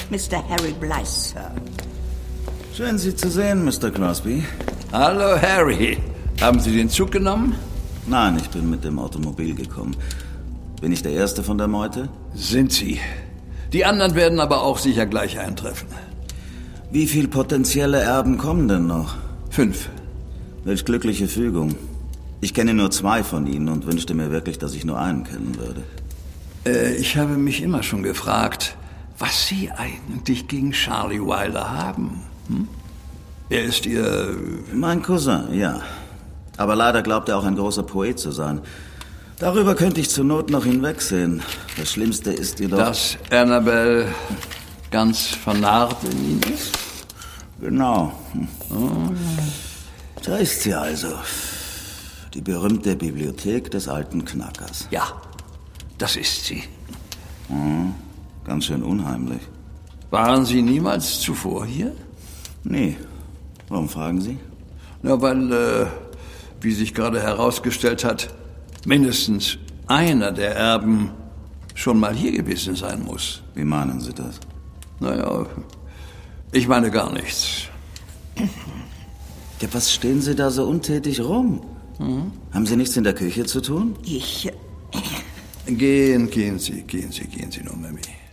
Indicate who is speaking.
Speaker 1: Mr. Harry Blythe, Sir.
Speaker 2: Schön, Sie zu sehen, Mr. Crosby.
Speaker 3: Hallo, Harry. Haben Sie den Zug genommen?
Speaker 2: Nein, ich bin mit dem Automobil gekommen. Bin ich der Erste von der Meute?
Speaker 3: Sind Sie. Die anderen werden aber auch sicher gleich eintreffen.
Speaker 2: Wie viele potenzielle Erben kommen denn noch?
Speaker 3: 5.
Speaker 2: Welch glückliche Fügung. Ich kenne nur 2 von ihnen und wünschte mir wirklich, dass ich nur einen kennen würde.
Speaker 3: Ich habe mich immer schon gefragt, was Sie eigentlich gegen Charlie Wilder haben. Er ist Ihr...
Speaker 2: Mein Cousin, ja. Aber leider glaubt er auch ein großer Poet zu sein. Darüber könnte ich zur Not noch hinwegsehen. Das Schlimmste ist jedoch...
Speaker 3: Dass Annabelle ganz vernarrt in ihn ist?
Speaker 2: Genau. Da ist sie also. Die berühmte Bibliothek des alten Knackers.
Speaker 3: Ja, das ist sie.
Speaker 2: Ganz schön unheimlich.
Speaker 3: Waren Sie niemals zuvor hier?
Speaker 2: Nee. Warum fragen Sie?
Speaker 3: Ja, weil, wie sich gerade herausgestellt hat, mindestens einer der Erben schon mal hier gewesen sein muss.
Speaker 2: Wie meinen Sie das?
Speaker 3: Naja, ich meine gar nichts.
Speaker 2: Ja, was stehen Sie da so untätig rum? Haben Sie nichts in der Küche zu tun?
Speaker 1: Ich...
Speaker 3: Gehen Sie nur, Mami.